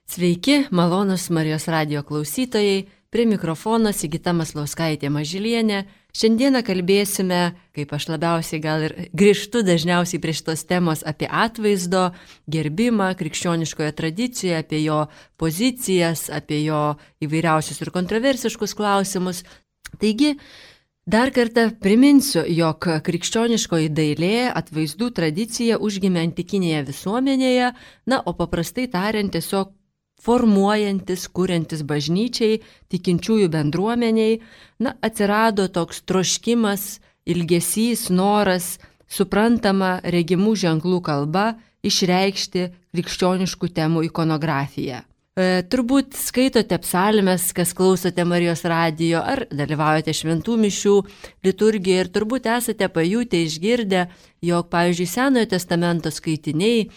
Sveiki, malonus Marijos radijo klausytojai, prie mikrofono Sigita Maslauskaitė Mažylienė. Šiandieną kalbėsime, kaip aš labiausiai gal ir grįžtu dažniausiai prie šitos temos, apie atvaizdo gerbimą krikščioniškoje tradicijoje, apie jo pozicijas, apie jo įvairiausius ir kontroversiškus klausimus. Taigi, dar kartą priminsiu, jog krikščioniškoji dailė atvaizdų tradicija užgimė antikinėje visuomenėje, o paprastai tariant tiesiog formuojantis, kuriantis bažnyčiai, tikinčiųjų bendruomeniai, atsirado toks troškimas, ilgesys, noras, suprantama regimų ženklų kalba išreikšti krikščioniškų temų ikonografiją. Turbūt skaitote psalmes, kas klausote Marijos radijo, ar dalyvaujate šventų mišių liturgijoje ir turbūt esate pajutę, išgirdę, jog, pavyzdžiui, Senojo testamento skaitiniai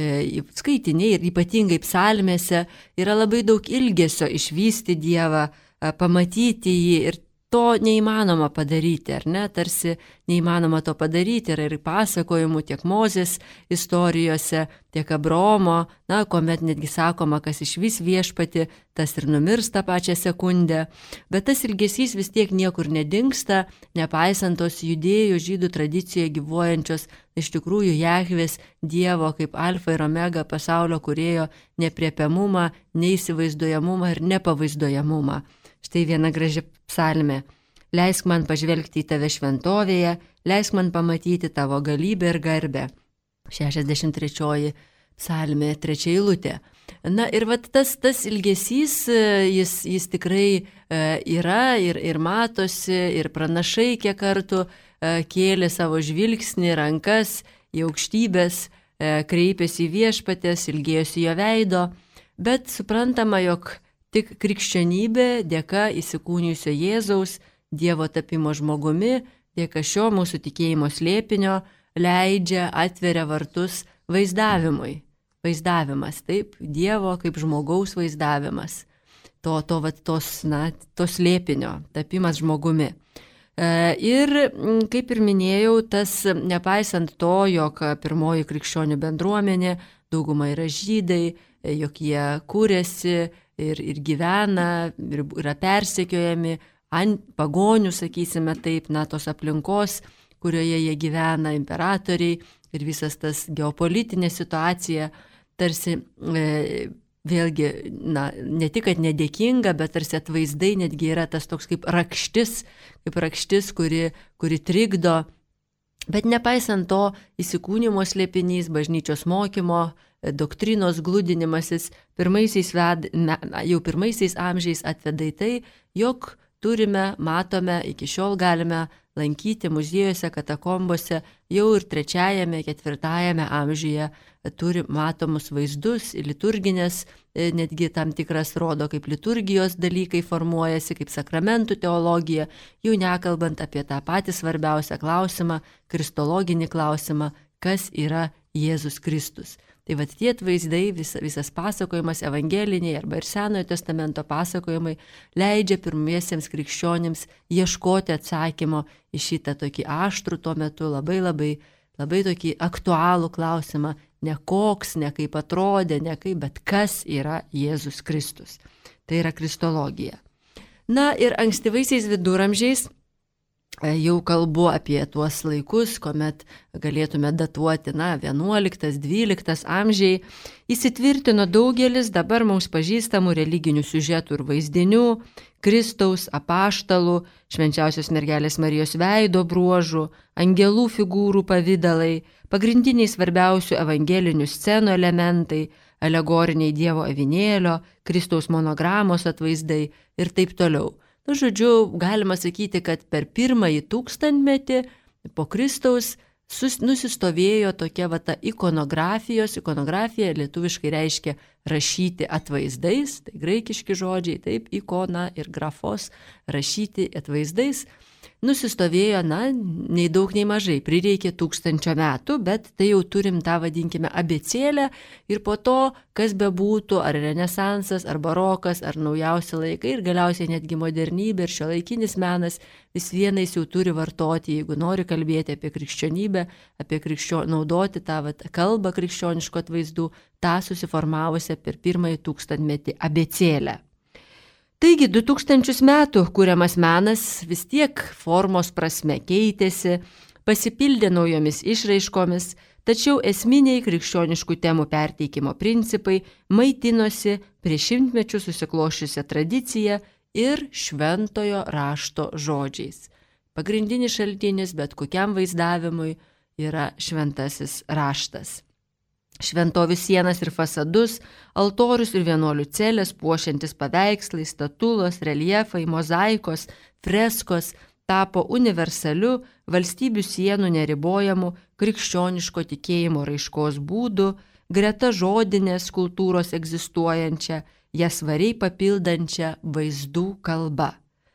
ir ypatingai psalmėse yra labai daug ilgesio išvysti Dievą, pamatyti jį ir to neįmanoma padaryti, ar ne? Tarsi neįmanoma to padaryti, yra ir pasakojimų tiek Mozės istorijose, tiek Abraomo, kuomet netgi sakoma, kas išvis viešpati, tas ir numirs tą pačią sekundę. Bet tas ilgesys vis tiek niekur nedingsta, nepaisant tos judėjų žydų tradicijoje gyvuojančios iš tikrųjų Jahvės Dievo kaip alfa ir omega pasaulio kūrėjo nepriepiamumą, neįsivaizduojamumą ir nepavaizduojamumą. Štai viena graži psalmė. Leisk man pažvelgti į tave šventovėje, leisk man pamatyti tavo galybę ir garbę. 63 psalmė, 3 eilutė. Ir tas ilgesys, jis tikrai yra ir matosi, ir pranašai kiek kartų kėlė savo žvilgsnį, rankas į aukštybės, kreipėsi į viešpatės, ilgėjosi jo veido, bet suprantama, jog tik krikščionybė dėka įsikūnijusio Jėzaus, Dievo tapimo žmogumi, dėka šio mūsų tikėjimo slėpinio leidžia, atveria vartus vaizdavimui. Vaizdavimas, taip, Dievo kaip žmogaus vaizdavimas. To slėpinio, tapimas žmogumi. Ir, kaip ir minėjau, tas nepaisant to, jog pirmoji krikščionių bendruomenė, dauguma yra žydai, jog jie kūrėsi, ir gyvena, ir yra persekiojami ant pagonių, sakysime taip, tos aplinkos, kurioje jie gyvena, imperatoriai ir visas tas geopolitinė situacija, tarsi vėlgi, ne tik, kad nedėkinga, bet tarsi atvaizdai netgi yra tas toks kaip rakštis, kuri trikdo. Bet nepaisant to, įsikūnimo slėpinys, bažnyčios mokymo, doktrinos glūdinimasis jau pirmaisiais amžiais atveda į tai, jog matome, iki šiol galime lankyti muziejuose, katakombose, jau ir 3-4 amžiuje turi matomus vaizdus, liturginės, netgi tam tikras rodo, kaip liturgijos dalykai formuojasi, kaip sakramentų teologija, jau nekalbant apie tą patį svarbiausią klausimą, kristologinį klausimą, kas yra Jėzus Kristus. Tai tie atvaizdai, visas pasakojimas evangeliniai arba ir Senojo testamento pasakojimai leidžia pirmiesiems krikščionims ieškoti atsakymo į šitą tokį aštrų tuo metu labai tokį aktualų klausimą, ne koks, ne kaip atrodė, ne kaip, bet kas yra Jėzus Kristus. Tai yra kristologija. Ir ankstyvaisiais viduramžiais, jau kalbu apie tuos laikus, kuomet galėtume datuoti 11-12 amžiai, įsitvirtino daugelis dabar mums pažįstamų religinių siužetų ir vaizdinių, Kristaus, apaštalų, švenčiausios mergelės Marijos veido bruožų, angelų figūrų pavidalai, pagrindiniai svarbiausių evangelinių scenų elementai, alegoriniai Dievo avinėlio, Kristaus monogramos atvaizdai ir taip toliau. Žodžiu, galima sakyti, kad per pirmąjį 1000-metį po Kristaus nusistovėjo tokia ta ikonografija lietuviškai reiškia rašyti atvaizdais, tai graikiški žodžiai, taip, ikona ir grafos, rašyti atvaizdais. nusistovėjo, nei daug, nei mažai, prireikė 1000 metų, bet tai jau turim tą, vadinkime, abėcėlę ir po to, kas bebūtų, ar renesansas, ar barokas, ar naujausi laikai ir galiausiai netgi modernybė ir šiuolaikinis menas vis vienais jau turi vartoti, jeigu nori kalbėti apie krikščionybę, naudoti tą kalbą krikščioniškų atvaizdų, tą susiformavusią per pirmąjį 1000-metį abėcėlę. Taigi 2000 metų kuriamas menas vis tiek formos prasme keitėsi, pasipildė naujomis išraiškomis, tačiau esminiai krikščioniškų temų perteikimo principai maitinosi prieš šimtmečių susiklošiusią tradiciją ir šventojo rašto žodžiais. Pagrindinis šaltinis bet kokiam vaizdavimui yra šventasis raštas. Šventovių sienas ir fasadus, altorius ir vienuolių celės puošiantis paveikslai, statulos, reljefai, mozaikos, freskos tapo universaliu valstybių sienų neribojamu krikščioniško tikėjimo raiškos būdu, greta žodinės kultūros egzistuojančią, jas svariai papildančią vaizdų kalba.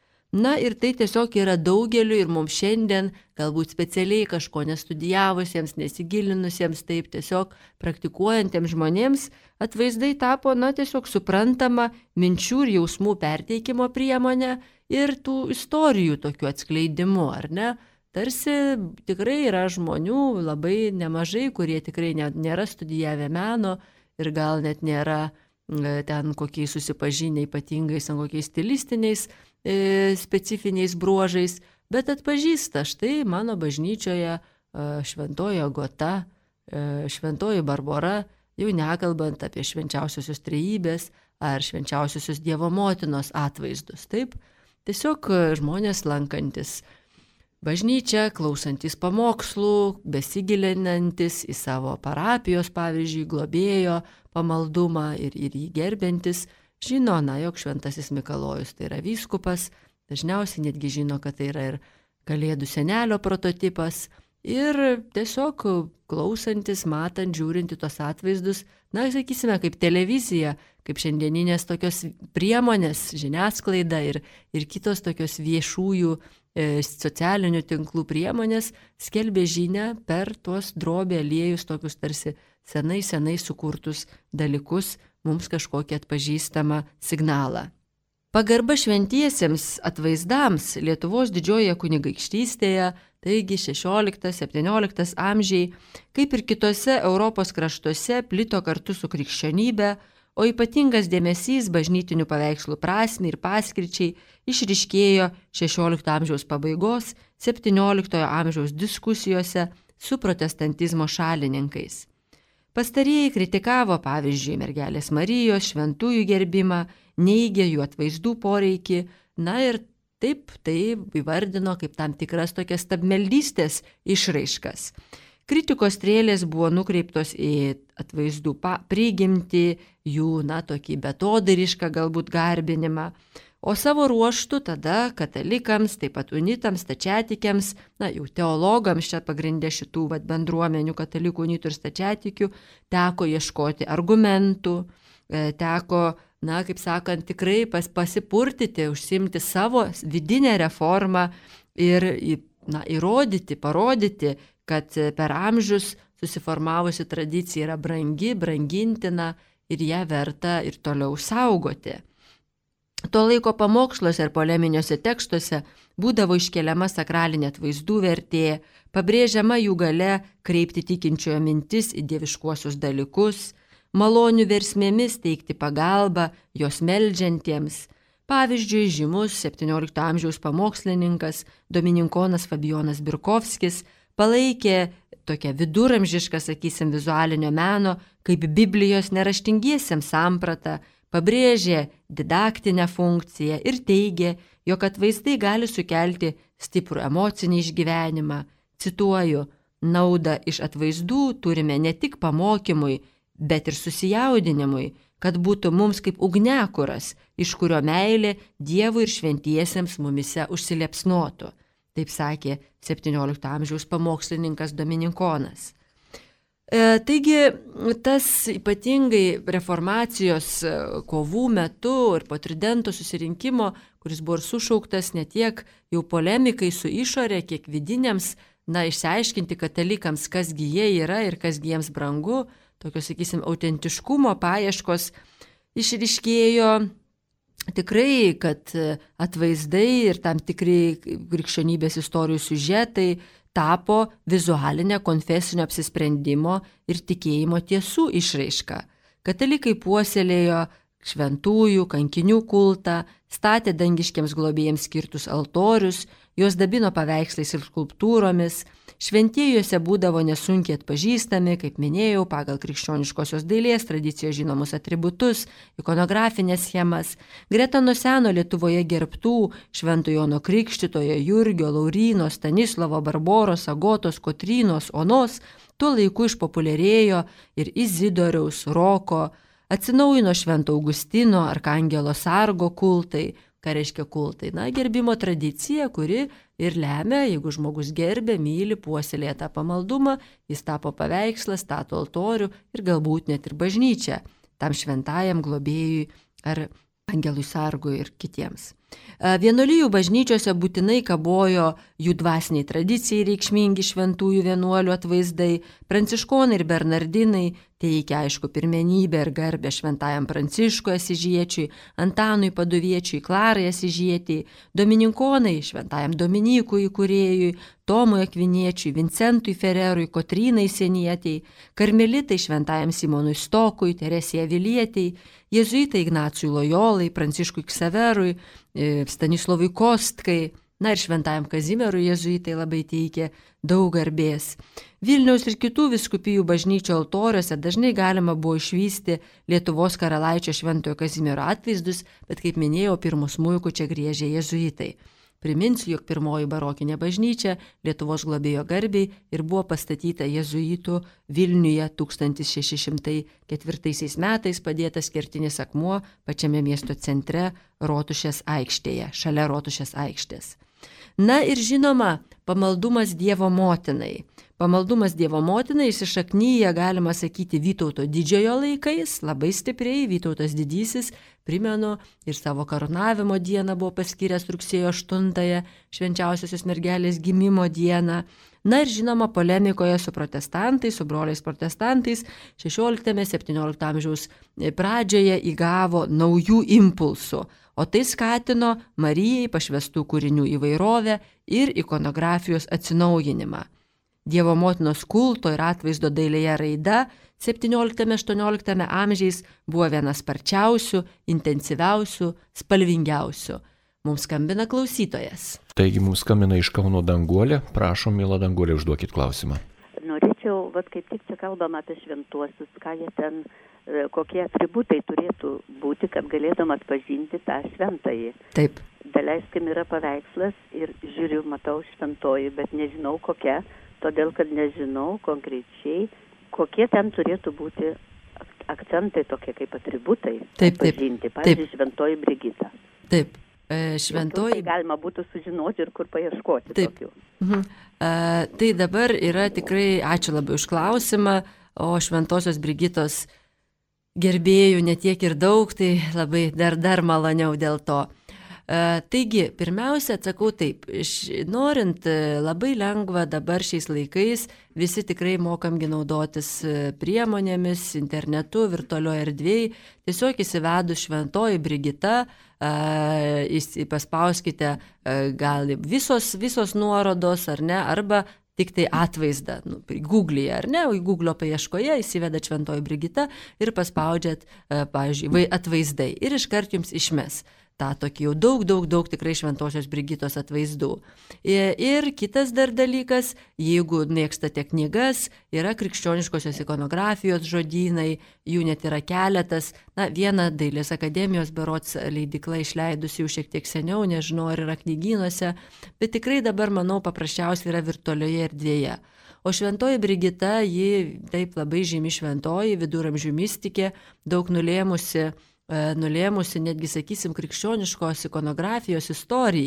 Ir tai tiesiog yra daugeliu ir mums šiandien, galbūt specialiai kažko nestudijavusiems, nesigilinusiems, taip tiesiog praktikuojantiems žmonėms, atvaizdai tapo, tiesiog suprantama minčių ir jausmų perteikimo priemonė ir tų istorijų tokių atskleidimu, ar ne? Tarsi tikrai yra žmonių labai nemažai, kurie tikrai nėra studijavę meno ir gal net nėra ten kokiais susipažinę ypatingais, kokiais stilistiniais specifiniais bruožais, bet atpažįsta, štai mano bažnyčioje šventoji Agota, šventoji Barbora, jau nekalbant apie švenčiausiosios trejybės ar švenčiausiosios Dievo motinos atvaizdus. Taip, tiesiog žmonės lankantis bažnyčią, klausantis pamokslų, besigilinantis į savo parapijos, pavyzdžiui, globėjo pamaldumą ir jį gerbiantis, žino, jog šventasis Mikalojus tai yra vyskupas, dažniausiai netgi žino, kad tai yra ir Kalėdų senelio prototipas ir tiesiog klausantis, matant, žiūrinti tos atvaizdus, sakysime, kaip televizija, kaip šiandieninės tokios priemonės, žiniasklaida ir kitos tokios viešųjų socialinių tinklų priemonės skelbė žinią per tuos drobę aliejus, tokius tarsi senai sukurtus dalykus, mums kažkokį atpažįstamą signalą. Pagarba šventiesiems atvaizdams Lietuvos didžiojoje kunigaikštystėje, taigi 16-17 amžiai, kaip ir kitose Europos kraštuose, plito kartu su krikščionybe, o ypatingas dėmesys bažnytinių paveikslų prasmei ir paskirčiai išryškėjo 16 amžiaus pabaigos, 17 amžiaus diskusijose su protestantizmo šalininkais. Pastarieji kritikavo, pavyzdžiui, mergelės Marijos šventųjų gerbimą, neigė jų atvaizdų poreikį, ir taip tai įvardino kaip tam tikras tokias stabmeldystės išraiškas. Kritikos strėlės buvo nukreiptos į atvaizdų prigimtį, jų, tokį betodarišką galbūt garbinimą, o savo ruoštų tada katalikams, taip pat unitams, stačiatikiams, jau teologams čia pagrindė šitų bendruomenių, katalikų, unitų ir stačiatikių, teko ieškoti argumentų, teko, kaip sakant, tikrai pasipurtyti, užsimti savo vidinę reformą ir įrodyti, parodyti, kad per amžius susiformavusi tradicija yra brangi, brangintina ir ją verta ir toliau saugoti. Tuo laiko pamoksluose ir poleminiuose tekstuose būdavo iškeliama sakralinė atvaizdų vertė, pabrėžiama jų gale kreipti tikinčiojo mintis į dieviškuosius dalykus, malonių versmėmis teikti pagalbą jos meldžiantiems. Pavyzdžiui, žymus 17 amžiaus pamokslininkas domininkonas Fabijonas Birkovskis palaikė tokią viduramžišką, vizualinio meno kaip Biblijos neraštingiesiems sampratą, pabrėžė didaktinę funkciją ir teigė, jog atvaizdai gali sukelti stiprų emocinį išgyvenimą. Cituoju, naudą iš atvaizdų turime ne tik pamokymui, bet ir susijaudinimui, kad būtų mums kaip ugniakuras, iš kurio meilė Dievui ir šventiesiems mumise užsiliepsnotų. Taip sakė 17 amžiaus pamokslininkas Domininkonas. Taigi, tas ypatingai reformacijos kovų metu ir po Tridento susirinkimo, kuris buvo ir sušauktas ne tiek jau polemikai su išorė, kiek vidiniams, išsiaiškinti katalikams, kasgi jie yra ir kasgi jiems brangu, tokios, sakysim, autentiškumo paieškos išryškėjo tikrai, kad atvaizdai ir tam tikri krikščionybės istorijų siužetai tapo vizualinė konfesinio apsisprendimo ir tikėjimo tiesų išraiška. Katalikai puoselėjo šventųjų, kankinių kultą, statė dangiškiams globėjams skirtus altorius, juos dabino paveikslais ir skulptūromis, šventiejuose būdavo nesunkiai atpažįstami, kaip minėjau, pagal krikščioniškosios dailės tradicijos žinomus atributus, ikonografinės schemas. Greta nuo seno Lietuvoje gerbtų Švento Jono Krikštytojo, Jurgio, Lauryno, Stanislovo, Barboros, Agotos, Kotrynos, Onos tuo laiku išpopuliarėjo ir Izidoriaus, Roko, atsinaujino Švento Augustino, Arkangelo Sargo kultai. Ką reiškia kultai? Gerbimo tradicija, kuri ir lemia, jeigu žmogus gerbė, myli, puoselėja tą pamaldumą, jis tapo paveikslą, stato altorių ir galbūt net ir bažnyčią tam šventajam globėjui ar angelui sargui ir kitiems. Vienuolijų bažnyčiose būtinai kabojo jų dvasiniai tradicijai reikšmingi šventųjų vienuolių atvaizdai, pranciškonai ir bernardinai teikia aišku pirmenybę ir garbę šventajam Pranciškui Asyžiečiui, Antanui Paduviečiui, Klarai Asyžietei, domininkonai šventajam Dominykui įkūrėjui, Tomui Akviniečiui, Vincentui Fererui, Kotrynai Senietei, karmelitai šventajam Simonui Stokui, Teresijai Avilietei, jėzuitai Ignacijui Lojolai, Pranciškui Ksaverui, Stanislovui Kostkai, ir šventajam Kazimierui jėzuitai labai teikė daug garbės. Vilniaus ir kitų vyskupijų bažnyčių altoriuose dažnai galima buvo išvysti Lietuvos karalaičio Šventojo Kazimiero atvaizdus, bet kaip minėjau, pirmu smuiku čia griežė jėzuitai. Priminsiu, jog pirmoji barokinė bažnyčia Lietuvos globėjo garbiai ir buvo pastatyta jėzuitų Vilniuje 1604 metais, padėtas kertinis akmuo pačiame miesto centre Rotušės aikštėje, šalia Rotušės aikštės. Ir žinoma, pamaldumas Dievo motinai. Pamaldumas Dievo motinai įsišaknyja, galima sakyti, Vytauto didžiojo laikais, labai stipriai. Vytautas didysis, primenu, ir savo karūnavimo dieną buvo paskyręs rugsėjo 8-ąją, švenčiausiosios mergelės gimimo dieną. Ir žinoma, polemikoje su protestantais, su broliais protestantais 16-17 amžiaus pradžioje įgavo naujų impulsų, o tai skatino Marijai pašvestų kūrinių įvairovę ir ikonografijos atsinaujinimą. Dievo motinos kulto ir atvaizdo dailėje raida 17-18 amžiais buvo viena sparčiausių, intensyviausių, spalvingiausių. Mums skambina klausytojas. Taigi mums skambina iš Kauno Danguolė. Prašom, mėla Danguolė, užduokit klausimą. Norėčiau, kaip tik čia kalbam apie šventuosius, ką jie ten, kokie atributai turėtų būti, kad galėtum atpažinti tą šventąjį. Taip. Daleiskim, yra paveikslas ir žiūriu, matau šventoji, bet nežinau kokia, todėl kad nežinau konkrečiai, kokie ten turėtų būti akcentai tokie kaip atributai. Taip. Atpažinti. Pavyzdžiui, šventoji Brigita. Taip. Šventoji. Tai galima būtų sužinoti ir kur paieškoti. Taip. Tokių. Tai dabar yra tikrai, ačiū labai už klausimą, o šventosios Brigitos gerbėjų netiek ir daug, tai labai dar maloniau dėl to. Taigi, pirmiausia, atsakau taip, norint labai lengva dabar šiais laikais, visi tikrai mokamgi naudotis priemonėmis, internetu, virtualioje erdvėje, tiesiog įsivedus šventoji Brigita, paspauskite gal visos nuorodos, ar ne, arba tik tai atvaizdą, Google'e, ar ne, Google'o paieškoje įsiveda šventoji Brigita ir paspaudžiat, pavyzdžiui, atvaizdai ir iškart jums išmes tą tokį jau daug tikrai šventosios Brigitos atvaizdų. Ir kitas dar dalykas, jeigu mėgstate knygas, yra krikščioniškosios ikonografijos žodynai, jų net yra keletas. Viena Dailės akademijos berods leidykla išleidusi jau šiek tiek seniau, nežinau, ar yra knygynuose, bet tikrai dabar, manau, paprasčiausiai yra virtualioje erdvėje. O šventoji Brigita, ji taip labai žymi šventoji, viduramžių mistikė, daug nulėmusi netgi, sakysim, krikščioniškos ikonografijos istorijai.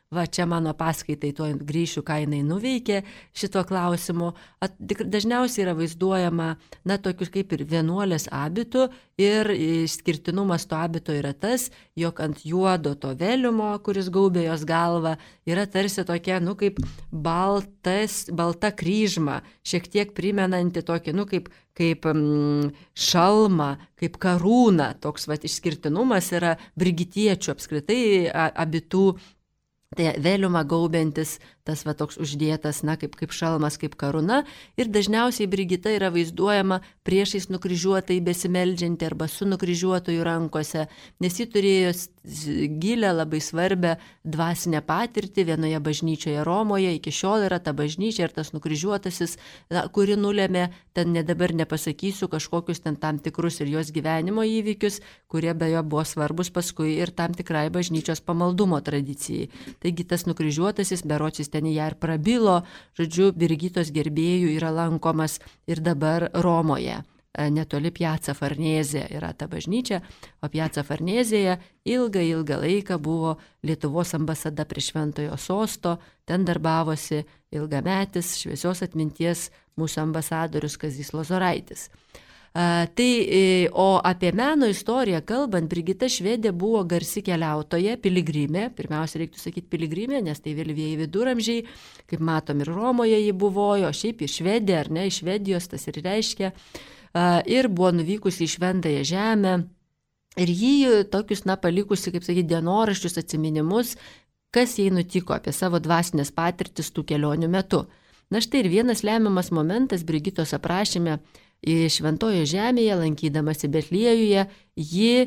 va čia mano paskaitai, tuo grįšiu, ką jinai nuveikė šituo klausimu. Dažniausiai yra vaizduojama, na, tokius kaip ir vienuolės abitų ir išskirtinumas to abito yra tas, jog ant juodo to veliumo, kuris gaubė jos galvą, yra tarsi tokia, nu, kaip balta kryžma, šiek tiek primenanti tokį, nu, kaip šalmą, kaip karūną. Toks vat išskirtinumas yra brigitiečių apskritai abitų. Tai vėliumą gaubiantis, tas va toks uždėtas, na, kaip šalmas, kaip karūna. Ir dažniausiai Brigita yra vaizduojama priešais nukryžiuotai besimeldžianti arba su nukryžiuotojų rankose, nes ji turėjo gilę, labai svarbę dvasinę patirtį vienoje bažnyčioje Romoje. Iki šiol yra ta bažnyčia ir tas nukryžiuotasis, kuri nulėmė, ten dabar nepasakysiu, kažkokius ten tam tikrus ir jos gyvenimo įvykius, kurie beje buvo svarbus paskui ir tam tikrai bažnyčios pamaldumo tradicijai. Taigi tas nukryžiuotasis, berocis ten ją ir prabilo, žodžiu, Brigitos gerbėjų yra lankomas ir dabar Romoje. Netoli Piazza Farnese yra ta bažnyčia, o Piazza Farnesėje ilgą laiką buvo Lietuvos ambasada prie Šventojo Sosto, ten darbavosi ilgametis šviesios atminties mūsų ambasadorius Kazys Lozoraitis. O apie meno istoriją kalbant, Brigita Švedė buvo garsi keliautoja, piligrimė, pirmiausia reiktų sakyti piligrimė, nes tai vėlyvieji viduramžiai, kaip matom ir Romoje ji buvojo, šiaip į Švediją ar ne, iš Švedijos tas ir reiškia, ir buvo nuvykusi į Šventąją žemę ir jį tokius, na, palikusi, kaip sakyti, dienoraščius, atsiminimus, kas jai nutiko apie savo dvasinės patirtis tų kelionių metu. Na štai ir vienas lemiamas momentas Brigitos aprašyme. Šventojo žemėje, lankydamasi Betliejuje, ji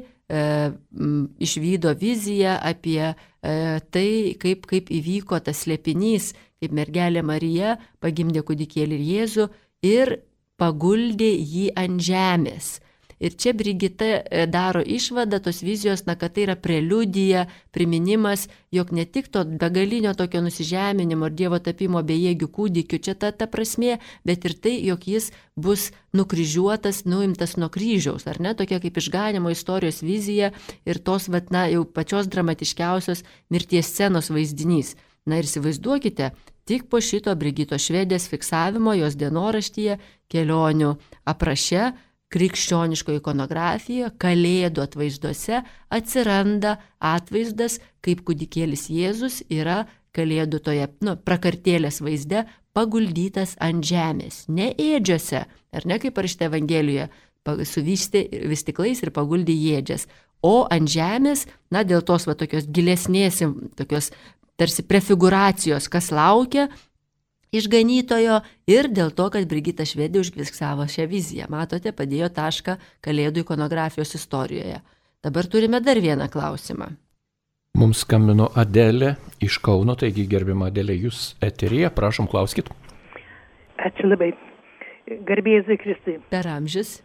išvydo viziją apie tai, kaip įvyko tas slėpinys, kaip mergelė Marija pagimdė kūdikėlį Jėzų ir paguldė jį ant žemės. Ir čia Brigita daro išvadą tos vizijos, na, kad tai yra preliudija, priminimas, jog ne tik to begalinio tokio nusižeminimo ir Dievo tapimo bejėgių kūdikių, čia ta prasmė, bet ir tai, jog jis bus nukryžiuotas, nuimtas nuo kryžiaus, ar ne, tokia kaip išganimo istorijos vizija ir tos, vat, na, jau pačios dramatiškiausios mirties scenos vaizdinys. Na ir įsivaizduokite, tik po šito Brigitos Švedės fiksavimo jos dienoraštyje, kelionių apraše, krikščioniško ikonografija, kalėdų atvaizduose atsiranda atvaizdas, kaip kūdikėlis Jėzus yra kalėdų toje, prakartėlės vaizde paguldytas ant žemės, ne ėdžiose, ar ne kaip parašyta Evangelijoje, suvystė vystiklais ir paguldė ėdžias, o ant žemės, na, dėl tos va tokios gilesnės, tokios tarsi prefiguracijos, kas laukia išganytojo ir dėl to, kad Brigita Švedė užfiksavo šią viziją. Matote, padėjo tašką kalėdų ikonografijos istorijoje. Dabar turime dar vieną klausimą. Mums skambino Adelė iš Kauno, taigi gerbiama Adelė, jūs eteryje, prašom, klauskit. Ačiū labai. Garbė Jėzui Kristui. Per amžius.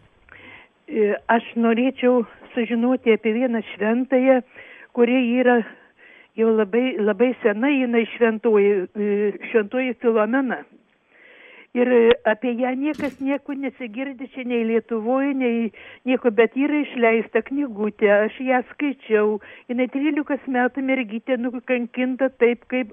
Aš norėčiau sužinoti apie vieną šventąją, kuri yra jau labai sena, jinai šventoji Filomena. Ir apie ją niekas nieko nesigirdi čia nei Lietuvoje, nei nieko, bet yra išleista knygutė, aš ją skaičiau. Jinai 13 metų mergytė nukankinta taip, kaip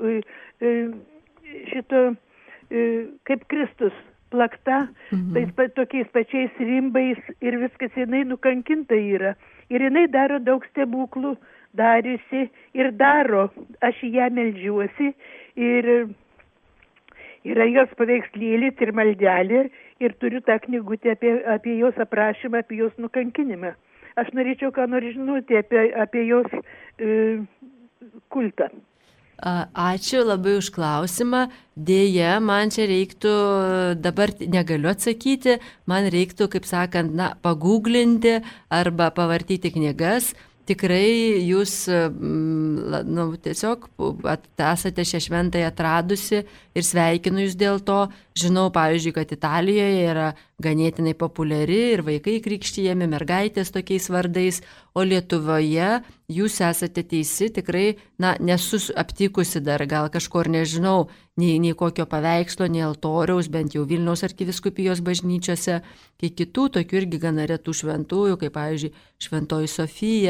kaip Kristus plakta, tokiais pačiais rimbais ir viskas, jinai nukankinta yra. Ir jinai daro daug stebuklų, dariusi ir daro. Aš į ją meldžiuosi ir yra jos paveikslėlis ir maldelė ir turiu tą knygutę apie jos aprašymą, apie jos nukankinimą. Aš norėčiau ką nors žinoti apie jos kultą. Ačiū labai už klausimą. Dėja, man čia reiktų, dabar negaliu atsakyti, man reiktų, kaip sakant, paguglinti arba pavartyti knygas. Tikrai jūs tiesiog esate šią šventąją atradusi ir sveikinu jūs dėl to. Žinau, pavyzdžiui, kad Italijoje yra ganėtinai populiari ir vaikai krikštijami, mergaitės tokiais vardais, o Lietuvoje jūs esate teisi, tikrai, nesu aptikusi dar, gal kažkur nežinau, nei kokio paveikslo, nei altoriaus, bent jau Vilniaus arkivyskupijos bažnyčiose, kai kitų tokių irgi gana retų šventųjų, kaip pavyzdžiui Šventoji Sofija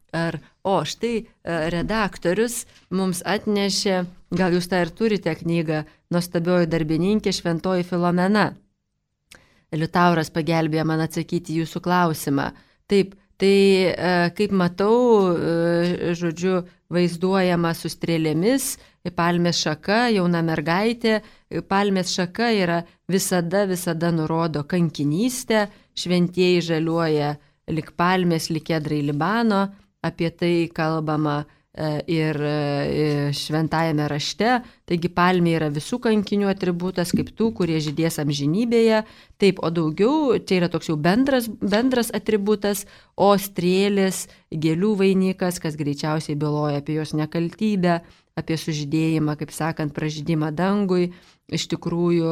Štai redaktorius mums atnešė, gal jūs tą ir turite knygą, Nuostabioji darbininkė Šventoji Filomena. Liutauras pagelbėjo man atsakyti jūsų klausimą. Taip, tai kaip matau, žodžiu, vaizduojama su strėlėmis, palmės šaka, jauna mergaitė. Palmės šaka yra visada nurodo kankinystę, šventieji žaliuoja lik palmės, lik kedrai Libano, apie tai kalbama ir šventajame rašte. Taigi palmė yra visų kankinių atributas, kaip tų, kurie žydės amžinybėje. Taip, o daugiau, čia yra toks jau bendras atributas, o strėlės, gėlių vainikas, kas greičiausiai byloja apie jos nekaltybę, apie sužydėjimą, kaip sakant, pražydimą dangui. Iš tikrųjų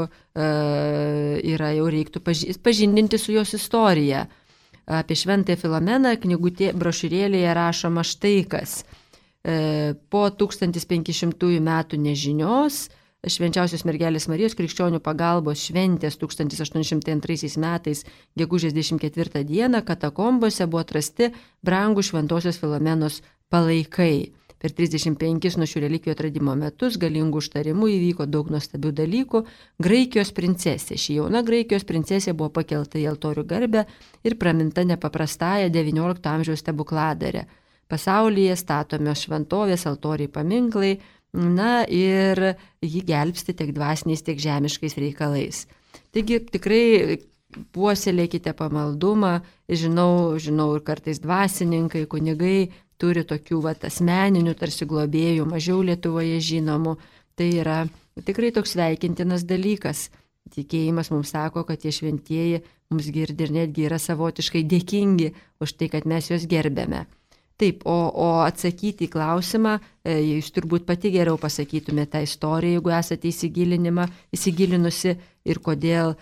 yra jau reiktų pažindinti su jos istorija. Apie Šventąją Filomeną knygutė brošiūrėlėje rašoma štai kas. Po 1500 metų nežinios Švenčiausios mergelės Marijos krikščionių pagalbos šventės 1802 metais gegužės 24 dieną katakombose buvo atrasti brangūs Šventosios Filomenos palaikai. Per 35 nuo šių relikvijų atradimo metus galingų užtarimų įvyko daug nuostabių dalykų. Graikijos princesė. Ši jauna Graikijos princesė buvo pakelta į altorių garbę ir praminta nepaprastąją XIX amžiaus stebukladarę. Pasaulyje statomios šventovės, altoriai, paminklai, na ir jį gelbsti tiek dvasiniais, tiek žemiškais reikalais. Taigi tikrai puoselėkite pamaldumą, žinau ir kartais dvasininkai, kunigai turi tokių asmeninių tarsi globėjų, mažiau Lietuvoje žinomų. Tai yra tikrai toks sveikintinas dalykas. Tikėjimas mums sako, kad tie šventieji mums girdi ir netgi yra savotiškai dėkingi už tai, kad mes juos gerbėme. Taip, o atsakyti į klausimą, jūs turbūt pati geriau pasakytumėte tą istoriją, jeigu esate įsigilinusi ir kodėl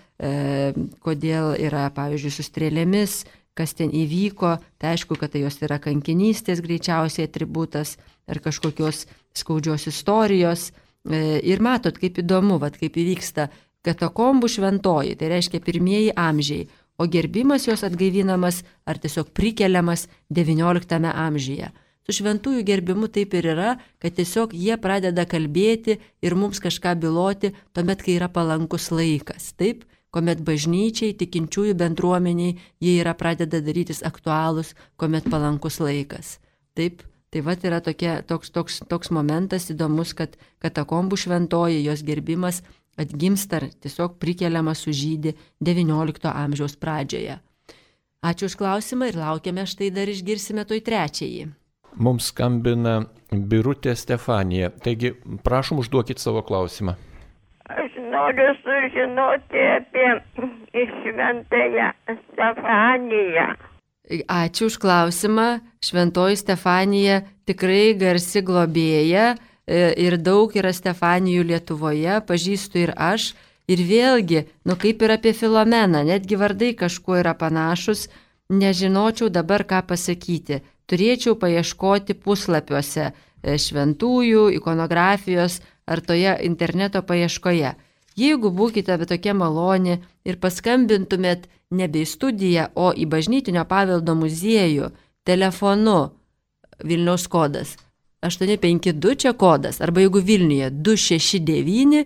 yra, pavyzdžiui, su strėlėmis, kas ten įvyko. Tai aišku, kad tai jos yra kankinystės greičiausiai atributas ar kažkokios skaudžios istorijos. Ir matot, kaip įdomu, kaip įvyksta katakombų šventoji, tai reiškia pirmieji amžiai. O gerbimas jos atgaivinamas ar tiesiog prikeliamas XIX amžiuje. Su šventųjų gerbimu taip ir yra, kad tiesiog jie pradeda kalbėti ir mums kažką byloti tuomet, kai yra palankus laikas. Taip, kuomet bažnyčiai, tikinčiųjų bendruomeniai jie pradeda darytis aktualūs, kuomet palankus laikas. Taip, tai yra toks momentas įdomus, kad katakombų šventoji, jos gerbimas atgimsta ar tiesiog prikeliamas sužydį XIX amžiaus pradžioje. Ačiū už klausimą ir laukiame, štai dar išgirsime toj trečiąjį. Mums skambina Birutė Stefanija. Taigi, prašom, užduokit savo klausimą. Aš noriu sužinoti apie Šventąją Stefaniją. Ačiū už klausimą. Šventoji Stefanija tikrai garsi globėja. Ir daug yra Stefanijų Lietuvoje, pažįstu ir aš. Ir vėlgi, kaip ir apie Filomeną, netgi vardai kažkuo yra panašus, nežinočiau dabar ką pasakyti. Turėčiau paieškoti puslapiuose šventųjų, ikonografijos ar toje interneto paieškoje. Jeigu būkite tokia maloni ir paskambintumėt nebe į studiją, o į Bažnytinio paveldo muziejų telefonu Vilniaus kodas 852 čia kodas, arba jeigu Vilniuje 269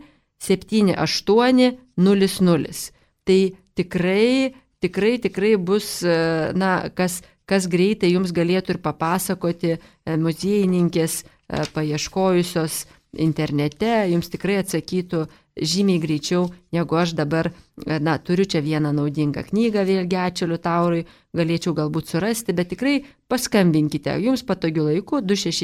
7800. Tai tikrai bus, kas greitai jums galėtų ir papasakoti muziejininkės paieškojusios internete, jums tikrai atsakytų žymiai greičiau, negu aš dabar, turiu čia vieną naudingą knygą, vėlgi ačiū Liutaurui, galėčiau galbūt surasti, bet tikrai paskambinkite jums patogiu laiku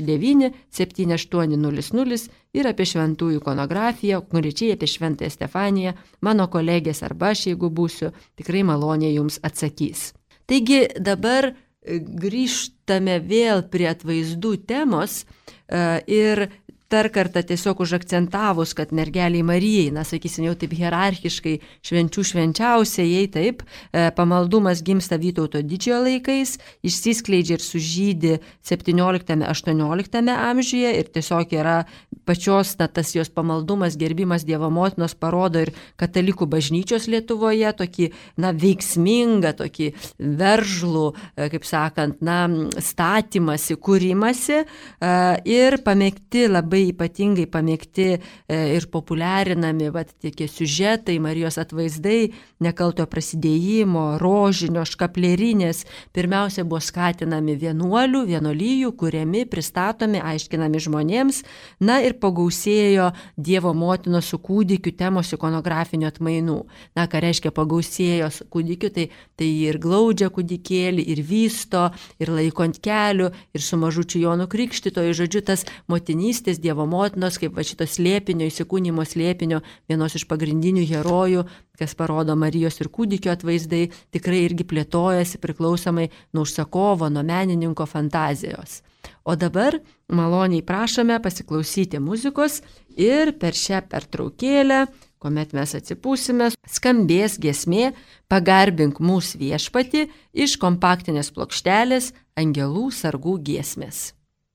269-7800 ir apie šventųjų ikonografiją, konkrečiai apie Šventąją Stefaniją, mano kolegės arba aš, jeigu būsiu, tikrai maloniai jums atsakys. Taigi dabar grįžtame vėl prie atvaizdų temos ir dar kartą tiesiog užakcentavus, kad mergeliai Marijai, na, sakysim, jau taip hierarchiškai švenčių švenčiausiai, jei taip, pamaldumas gimsta Vytauto didžiojo laikais, išsiskleidžia ir sužydi 17-18 amžiuje ir tiesiog yra pačios, na, tas jos pamaldumas, gerbimas Dievo motinos parodo ir katalikų bažnyčios Lietuvoje tokį, na, veiksmingą, tokį veržlų, kaip sakant, na, statymasi, kūrimasi ir pamėgti, labai ypatingai pamėgti ir populiarinami tie siužetai, Marijos atvaizdai, nekalto prasidėjimo, rožinio, škaplerinės, pirmiausia buvo skatinami vienuolių, vienolyjų, kuriami, pristatomi, aiškinami žmonėms, na ir pagausėjo Dievo motinos su kūdikiu temos ikonografinių atmainų. Na, ką reiškia pagausėjo su kūdikiu, tai ir glaudžia kūdikėlį, ir vysto, ir laiko ant kelių, ir su mažučiu Jonu Krikštytoju, žodžiu, tas motinystės, Dievo motinos, kaip va šito slėpinio, įsikūnymo slėpinio, vienos iš pagrindinių herojų, kas parodo Marijos ir kūdikio atvaizdai, tikrai irgi plėtojasi priklausomai nuo užsakovo, nuo menininko fantazijos. O dabar maloniai prašome pasiklausyti muzikos ir per šią pertraukėlę, kuomet mes atsipūsime, skambės giesmė Pagarbink mūsų viešpatį iš kompaktinės plokštelės Angelų sargų giesmės.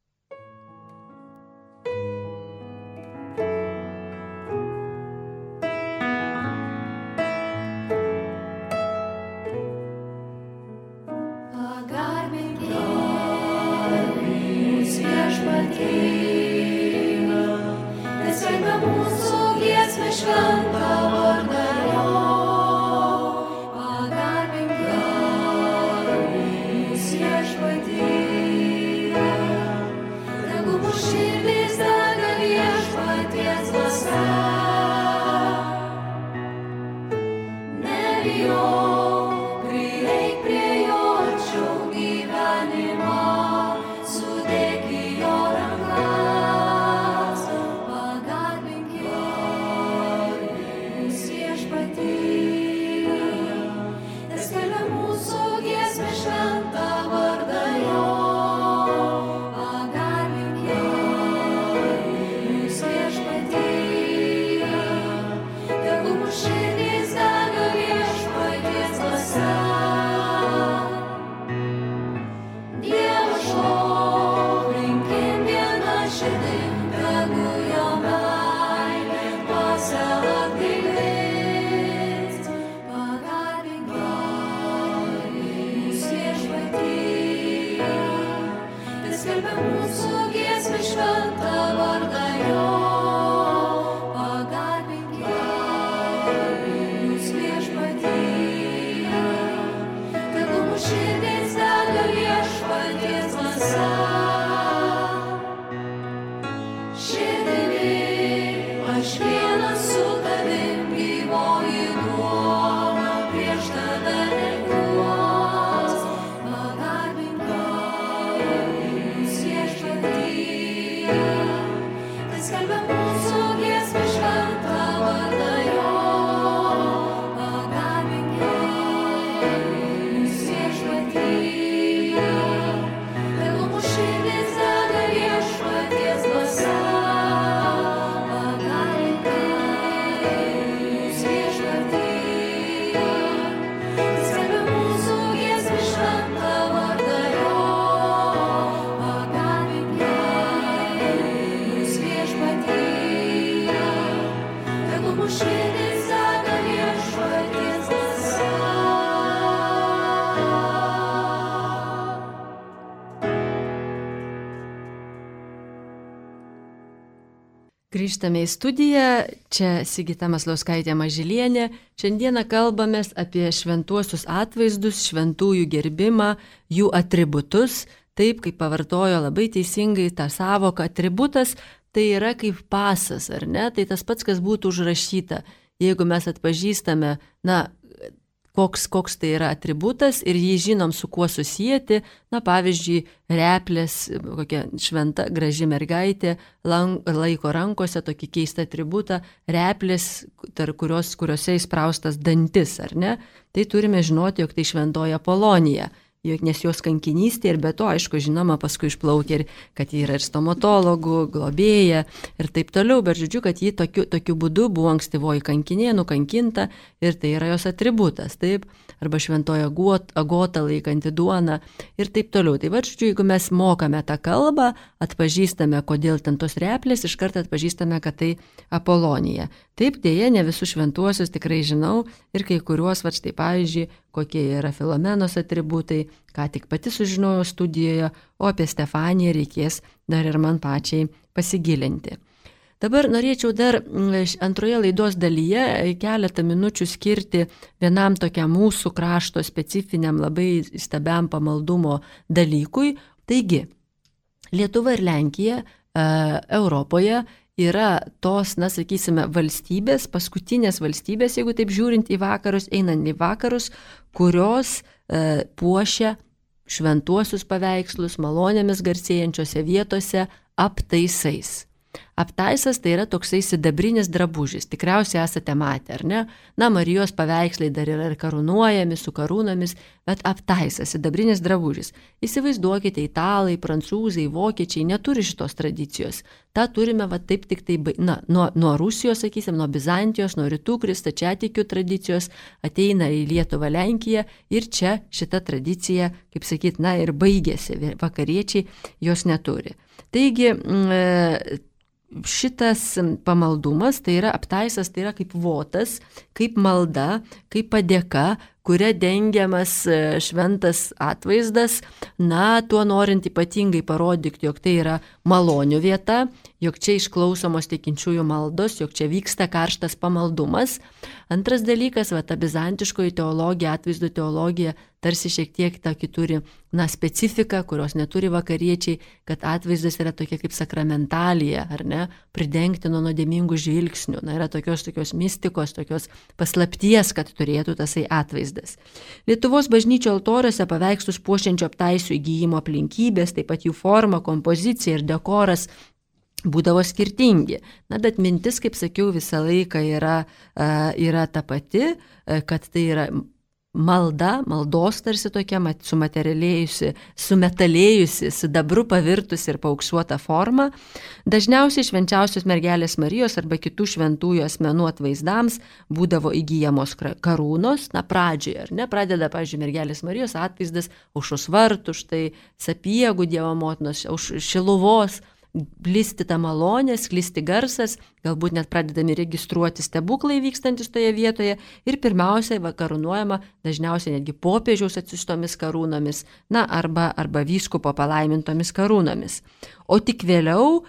Šventą vardą jo, pagarbink mūsų viešpatį. Tegu mūsų širdis dega viešpaties dvasia. Nebijok, prieik prie jo arčiau gyvenimą, sudėk į jo rankas. Grįžtame į studiją, čia Sigita Maslauskaitė Mažylienė. Šiandieną kalbamės apie šventuosius atvaizdus, šventųjų gerbimą, jų atributus. Taip, kaip pavartojo labai teisingai tą savoką, atributas tai yra kaip pasas, ar ne? Tai tas pats, kas būtų užrašyta. Jeigu mes atpažįstame, na, koks tai yra atributas ir jį žinom, su kuo susijęti, na, pavyzdžiui, replės, kokia šventa, graži mergaitė, laiko rankose tokį keistą atributą, replės, kuriuose įspraustas dantis, ar ne? Tai turime žinoti, jog tai šventoji Apolonija. nes jos kankinystė ir be to, aišku, žinoma, paskui išplaukė ir, kad ji yra ir stomatologų, globėja ir taip toliau, bet žodžiu, kad ji tokiu būdu buvo ankstyvoji kankinė, nukankinta ir tai yra jos atributas, taip, arba šventoji agota laikanti duoną ir taip toliau. Tai va, žodžiu, jeigu mes mokame tą kalbą, atpažįstame, kodėl ten tos replės, iš karto atpažįstame, kad tai Apolonija. Taip, dėja, ne visus šventuosius tikrai žinau ir kai kuriuos, va štai pavyzdžiui, kokie yra Filomenos atributai, ką tik pati sužinojau studijoje, o apie Stefaniją reikės dar ir man pačiai pasigilinti. Dabar norėčiau dar antroje laidos dalyje keletą minučių skirti vienam tokiam mūsų krašto specifiniam labai stabiam pamaldumo dalykui. Taigi, Lietuva ir Lenkija Europoje yra tos, sakysime, valstybės, paskutinės valstybės, jeigu taip žiūrint į vakarus, einant į vakarus, kurios puošia šventuosius paveikslus malonėmis garsėjančiose vietose aptaisais. Aptaisas tai yra toksai sidabrinis drabužis, tikriausiai esate matę, ar ne? Na, Marijos paveikslai dar yra ir karūnuojami su karūnomis, bet aptaisas, sidabrinis drabužis. Įsivaizduokite, italai, prancūzai, vokiečiai neturi šitos tradicijos. Ta turime va taip tik tai, nuo Rusijos, sakysim, nuo Bizantijos, nuo rytų kristačiatikių tradicijos ateina į Lietuvą, Lenkiją ir čia šita tradicija, kaip sakyt, ir baigėsi, vakariečiai jos neturi. Taigi, šitas pamaldumas, tai yra aptaisas, tai yra kaip votas, kaip malda, kaip padėka, kuria dengiamas šventas atvaizdas, tuo norint ypatingai parodyti, jog tai yra malonių vieta, jog čia išklausomos tikinčiųjų maldos, jog čia vyksta karštas pamaldumas. Antras dalykas, ta bizantiškoji teologija, atvaizdų teologija, tarsi šiek tiek tokį turi, specifiką, kurios neturi vakariečiai, kad atvaizdas yra tokia kaip sakramentalija, ar ne, pridengti nuo nuodėmingų žvilgsnių. Yra tokios mistikos, tokios paslapties, kad turėtų tasai atvaizdas. Lietuvos bažnyčio altoriuose paveikslus puošiančio aptaisų įgyjimo aplinkybės, taip pat jų forma, kompozicija ir dekoras būdavo skirtingi. Bet mintis, kaip sakiau, visą laiką yra ta pati, kad tai yra maldos tarsi tokia sumaterialėjusi, sumetalėjusi, sidabru pavirtusi ir paauksuota forma. Dažniausiai švenčiausios mergelės Marijos arba kitų šventųjų asmenų atvaizdams būdavo įgyjamos karūnos, pradžioje, ar ne, pradeda, pavyzdžiui, mergelės Marijos atvaizdas aušros vartų, štai Sapiegų Dievo motinos, Šiluvos, blisti ta malonė, sklisti garsas, galbūt net pradedami registruoti stebuklai vykstantis toje vietoje ir pirmiausiai karūnuojama dažniausiai netgi popiežiaus atsiųstomis karūnomis, arba vyskupo palaimintomis karūnomis. O tik vėliau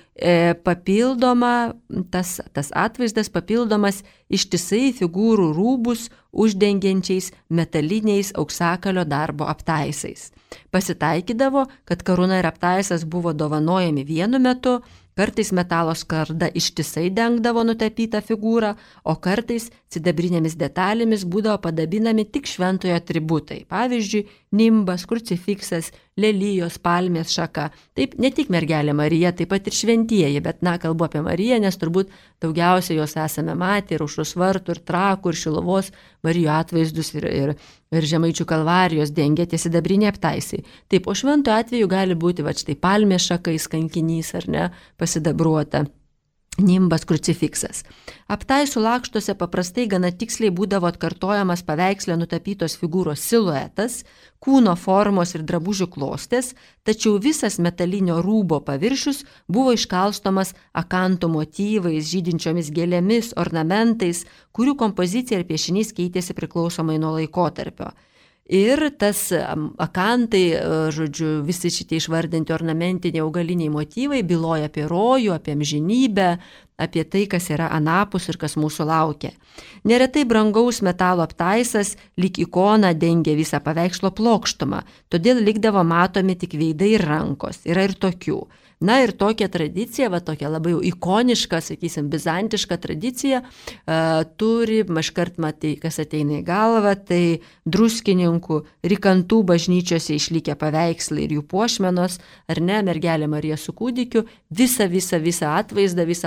papildoma, tas atvaizdas papildomas ištisai figūrų rūbus uždengiančiais metaliniais auksakalio darbo aptaisais. Pasitaikydavo, kad karūna ir aptaisas buvo dovanojami vienu metu, kartais metalo skarda ištisai dengdavo nutapytą figūrą, o kartais sidabrinėmis detalėmis būdavo padabinami tik šventojo atributai. Pavyzdžiui, nimbas, krucifiksas, lelijos, palmės šaka. Taip, ne tik mergelė Marija, taip pat ir šventieji, bet kalbu apie Mariją, nes turbūt daugiausiai jos esame matę ir aušros vartų, ir Trakų, ir Šiluvos Marijų atvaizdus, ir Žemaičių Kalvarijos dengia tie sidabriniai aptaisai. Taip, o šventojo atveju gali būti štai palmės šakais kankinys, ar ne, pasidabruota. Nimbas, krucifiksas. Aptaisų lakštuose paprastai gana tiksliai būdavo atkartojamas paveiksle nutapytos figūros siluetas, kūno formos ir drabužių klostės, tačiau visas metalinio rūbo paviršius buvo iškalstomas akanto motyvais, žydinčiomis gėlėmis, ornamentais, kurių kompozicija ir piešinys keitėsi priklausomai nuo laikotarpio. Ir tas akantai, žodžiu, visi šitie išvardinti ornamentiniai augaliniai motyvai byloja apie rojų, apie amžinybę, apie tai, kas yra anapus ir kas mūsų laukia. Neretai brangaus metalo aptaisas lyg ikona dengia visą paveikslo plokštumą, todėl likdavo matomi tik veidai ir rankos. Yra ir tokių. Ir tokia tradicija, tokia labai ikoniška, sakysim, bizantiška tradicija, turi, mažkart matai, kas ateina į galvą, tai Druskininkų, Rykantų bažnyčiose išlikę paveikslai ir jų puošmenos, ar ne, mergelė Marija su kūdikiu, visą atvaizdą, visą plokštumą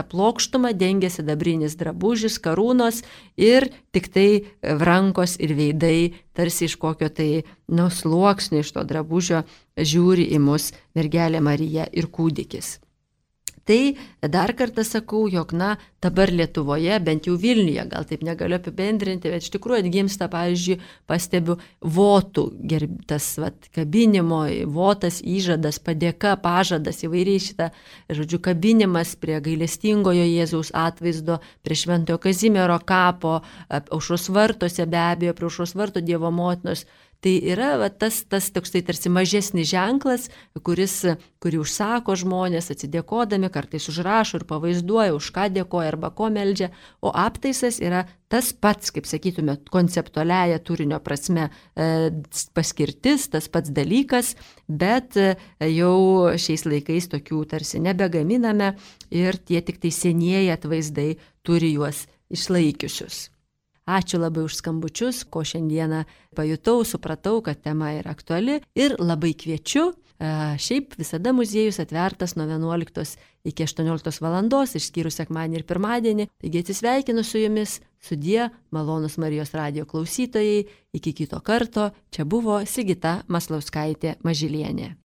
aukštumą dengia sidabrinis drabužis, karūnos ir tik tai rankos ir veidai, tarsi iš kokio tai sluoksnio iš to drabužio žiūri į mus mergelė Marija ir kūdikis. Tai dar kartą sakau, jog dabar Lietuvoje, bent jau Vilniuje, gal taip negaliu apibendrinti, bet iš tikrųjų atgimsta, pavyzdžiui, pastebiu votų, tas kabinimo, votas, įžadas, padėka, pažadas, įvairiai šitą, kabinimas prie gailestingojo Jėzaus atvaizdo, prie Šventojo Kazimiero kapo, Aušros vartuose be abejo, prie Aušros vartų Dievo motinos. Tai yra tas toks tai tarsi mažesnis ženklas, kurį užsako žmonės atsidėkodami, kartais užrašo ir pavaizduoja, už ką dėkoja arba ko meldžia, o aptaisas yra tas pats, kaip sakytume, konceptualiaja turinio prasme paskirtis, tas pats dalykas, bet jau šiais laikais tokių tarsi nebegaminame ir tie tik tai senieji atvaizdai turi juos išlaikiusius. Ačiū labai už skambučius, ko šiandieną pajutau, supratau, kad tema yra aktuali ir labai kviečiu. Šiaip visada muziejus atvertas nuo 11 iki 18 valandos, išskyrus sekmadienį ir pirmadienį. Taigi atsisveikinu su jumis, sudie, malonūs Marijos radijo klausytojai, iki kito karto. Čia buvo Sigita Maslauskaitė Mažylienė.